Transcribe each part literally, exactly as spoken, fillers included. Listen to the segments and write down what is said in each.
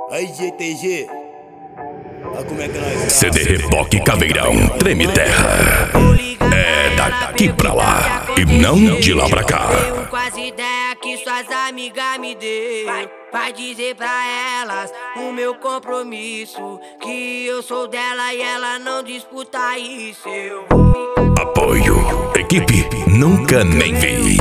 Aí, G T G. Olha como é que nós tá. C D Reboque Caveirão, treme terra. É daqui pra lá e não de lá pra cá. Tenho quase ideia que suas amigas me deu. Vai dizer pra elas o meu compromisso, que eu sou dela e ela não disputa isso. Eu vou ficar... Apoio, equipe, nunca nem vi.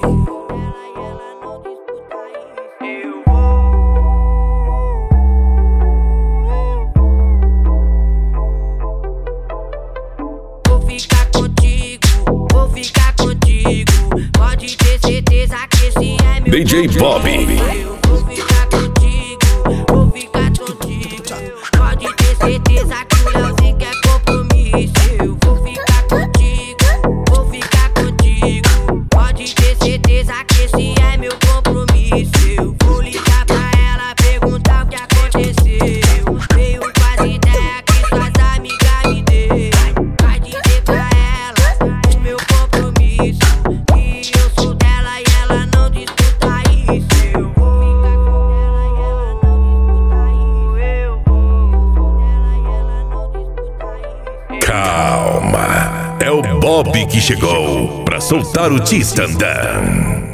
Ficar contigo, vou ficar contigo. Pode ter certeza que esse é meu D J Bob. Eu vou ficar contigo, vou ficar contigo. Pode ter certeza que o Leozinho quer compromisso. Eu vou ficar contigo, vou ficar contigo. Pode ter certeza que esse é meu compromisso. Eu vou ligar pra ela, perguntar o que aconteceu. Veio com as ideias que suas amigas me deu. Vai dizer pra elas o meu compromisso, que eu sou dela e ela não disputa isso. Eu vou ficar com ela e ela não disputa isso. Eu vou dela e ela não disputa isso. Calma, é o Bob que chegou pra soltar o T-Standard.